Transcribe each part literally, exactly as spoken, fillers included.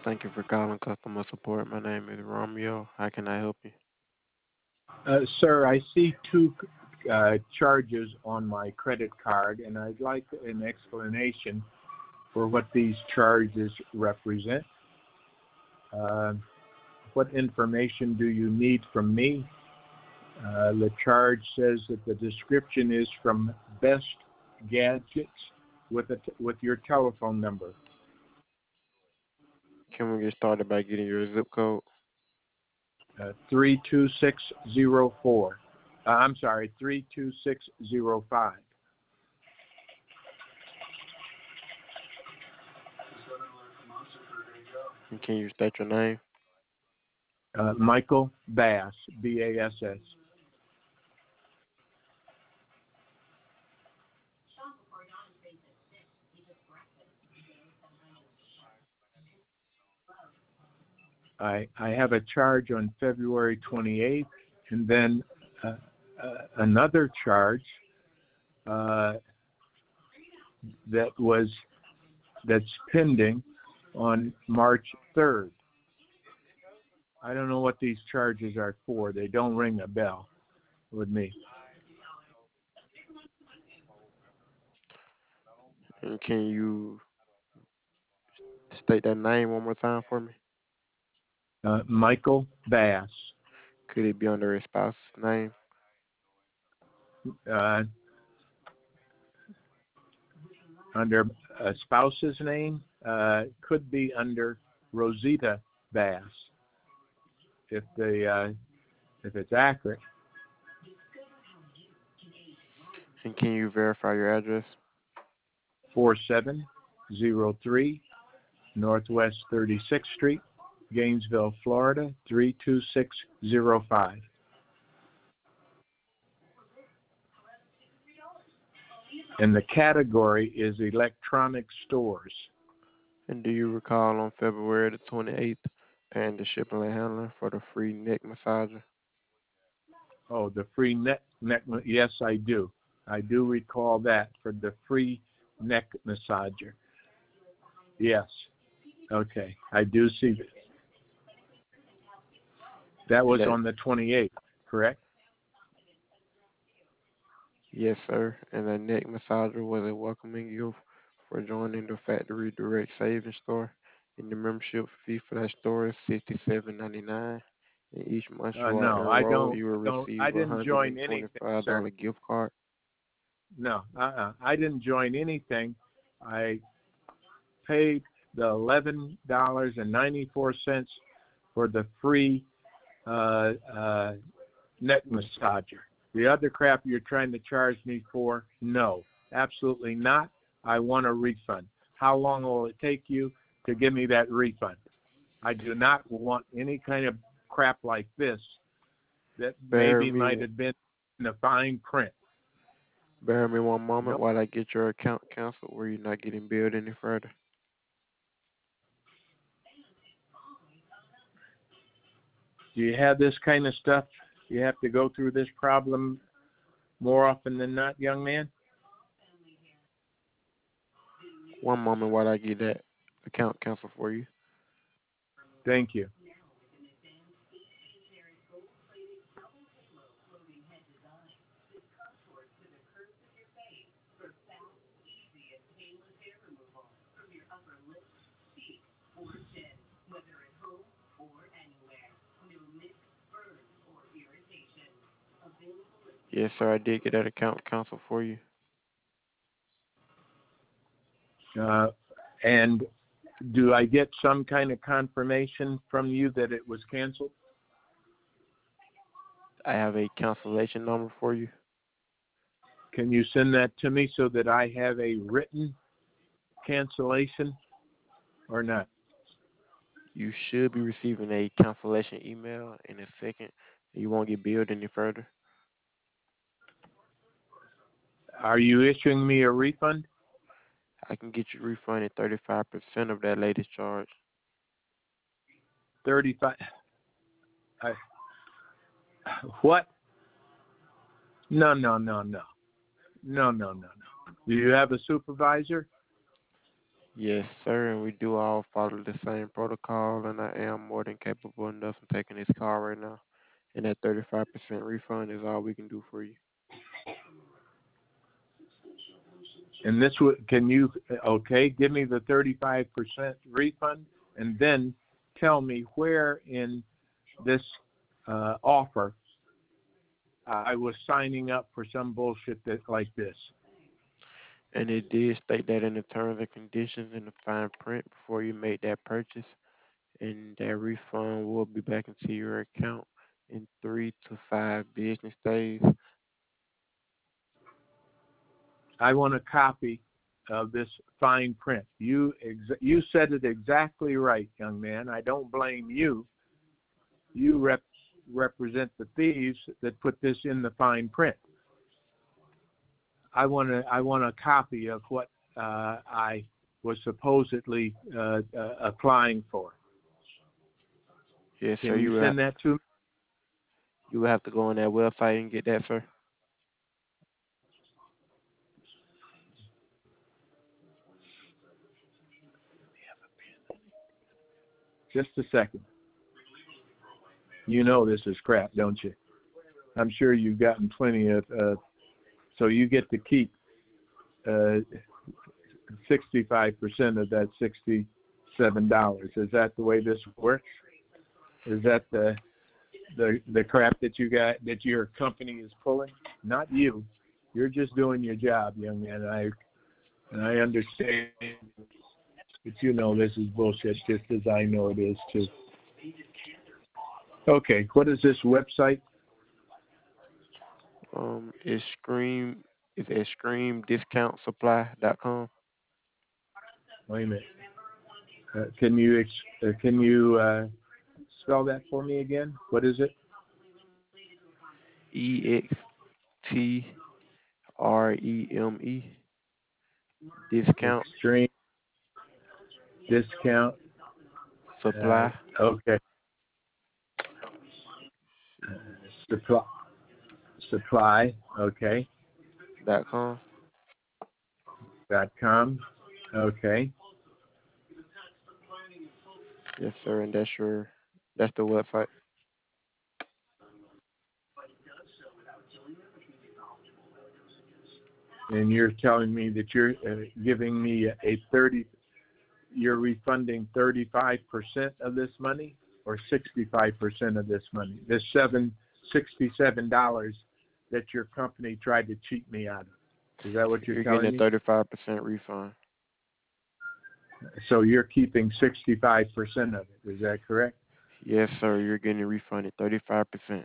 Thank you for calling customer support. My name is Romeo. How can I help you? Uh, sir, I see two uh, charges on my credit card, and I'd like an explanation for what these charges represent. Uh, what information do you need from me? Uh, the charge says that the description is from Best Gadgets with a t- with your telephone number. Can we get started by getting your zip code? Uh, three two six zero four. Uh, I'm sorry, three two six zero five. And can you state your name? Uh, Michael Bass, B A S S. I, I have a charge on February twenty-eighth, and then uh, uh, another charge uh, that was that's pending on March third. I don't know what these charges are for. They don't ring a bell with me. And can you state that name one more time for me? Uh, Michael Bass, Could it be under a spouse's name? uh, under a spouse's name, uh, could be under Rosita Bass, if the uh, if it's accurate. And can you verify your address? four seven zero three Northwest thirty-sixth Street, Gainesville, Florida, three two six zero five. And the category is electronic stores. And do you recall on February the twenty-eighth paying the shipping and handling for the free neck massager? Oh, the free neck, neck, yes, I do. I do recall that for the free neck massager. Yes, okay, I do see that. That And was that, on the twenty-eighth, correct? yes, sir. And the neck massager was a welcoming gift for joining the Factory Direct Savings Store. And the membership fee for that store is sixty-seven ninety-nine. And each month Uh, you are no, I enrolled, don't, you will don't, I receive a didn't hundred join and anything, twenty-five sir. dollar gift card. No, uh-uh. I didn't join anything. I paid the eleven dollars and ninety-four cents for the free uh, uh, neck massager. The other crap you're trying to charge me for, no, absolutely not. I want a refund. How long will it take you to give me that refund? I do not want any kind of crap like this that Bear maybe me, might have been in the fine print. bear me one moment No, while I get your account canceled where you're not getting billed any further. do you have this kind of stuff? You have to go through this problem more often than not, young man? One moment while I get that account canceled for you. Thank you. Yes, sir, I did get that account canceled for you. Uh, and do I get some kind of confirmation from you that it was canceled? I have a cancellation number for you. Can you send that to me so that I have a written cancellation or not? You should be receiving a cancellation email in a second. You won't get billed any further. Are you issuing me a refund? I can get you refunded thirty-five percent of that latest charge. thirty-five. I, what? No, no, no, no. No, no, no, no. Do you have a supervisor? Yes, sir, and we do all follow the same protocol, and I am more than capable enough of taking this call right now. And that thirty-five percent refund is all we can do for you. And this would, can you, okay, give me the thirty-five percent refund and then tell me where in this uh, offer I was signing up for some bullshit that, like this. And it did state that in the terms and conditions in the fine print before you made that purchase, and that refund will be back into your account in three to five business days. I want a copy of this fine print. You ex- you said it exactly right, young man. I don't blame you. You rep- represent the thieves that put this in the fine print. I want to I want a copy of what uh, I was supposedly uh, uh, applying for. Yes, sir. Can you You will have, send that to me? you will have to go on that website and get that, sir. Just a second. You know this is crap, don't you? I'm sure you've gotten plenty of. Uh, so you get to keep uh, sixty-five percent of that sixty-seven dollars. Is that the way this works? Is that the the the crap that you got that your company is pulling? Not you. You're just doing your job, young man. I and I understand, but you know this is bullshit, just as I know it is too. Okay, what is this website? Um, it's Scream. It's at scream discount supply dot com. Wait a minute. Uh, can you ex- uh, can you uh, spell that for me again? What is it? E X T R E M E discount Extreme discount. Uh, supply okay. Supply. Supply. Okay. dot com. Dot com. Okay. Yes, sir, and that's your that's the website. And you're telling me that you're uh, giving me a thirty. You're refunding thirty-five percent of this money, or sixty-five percent of this money. This seven sixty-seven dollars that your company tried to cheat me out of. Is that what you're You're getting telling a me? thirty-five percent refund. So you're keeping sixty-five percent of it. Is that correct? Yes, sir, you're getting refunded thirty-five percent.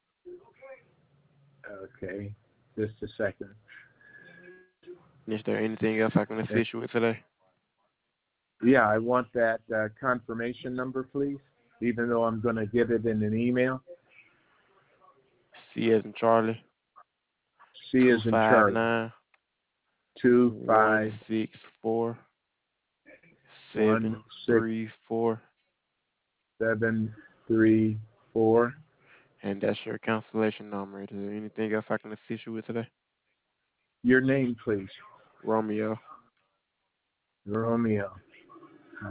Okay. Just a second. Is there anything else I can Uh, assist you with today? Yeah, I want that uh, confirmation number, please, even though I'm going to get it in an email. C as in Charlie, C two is in five Charlie. nine Two one five six four one seven six three four, seven three four. and that's your cancellation number. Is there anything else I can assist you with today? Your name, please. Romeo, Romeo. Uh,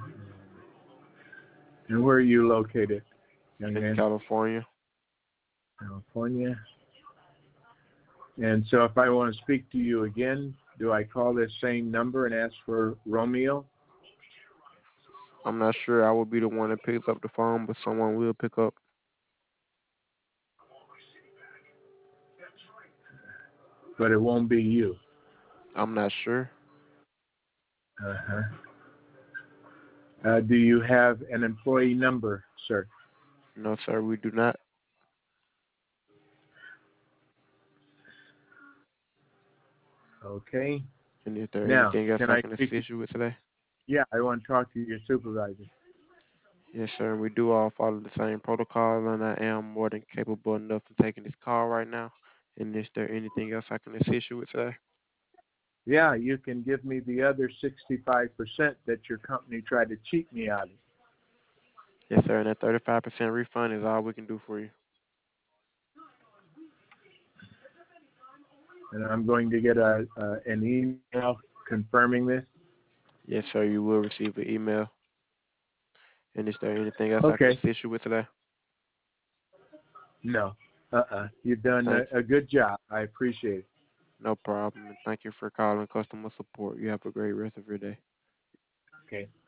and where are you located, young in man? California. California. And so if I want to speak to you again, do I call this same number and ask for Romeo? I'm not sure I will be the one that picks up the phone, but someone will pick up. But it won't be you. I'm not sure. Uh-huh. Uh, do you have an employee number, sir? No, sir, we do not. Okay. And is there Now, anything else can I I can speak to, assist you with today? yeah, I want to talk to your supervisor. Yes, sir. We do all follow the same protocol, and I am more than capable enough of taking this call right now. And is there anything else I can assist you with today? Yeah, you can give me the other sixty-five percent that your company tried to cheat me out of. Yes, sir. And that thirty-five percent refund is all we can do for you. And I'm going to get a, uh, an email confirming this. Yes, sir. You will receive an email. And is there anything else I can Okay. assist you with today? No. Uh-uh. You've done Thank a, a good job. I appreciate it. No problem. And thank you for calling customer support. You have a great rest of your day. Okay.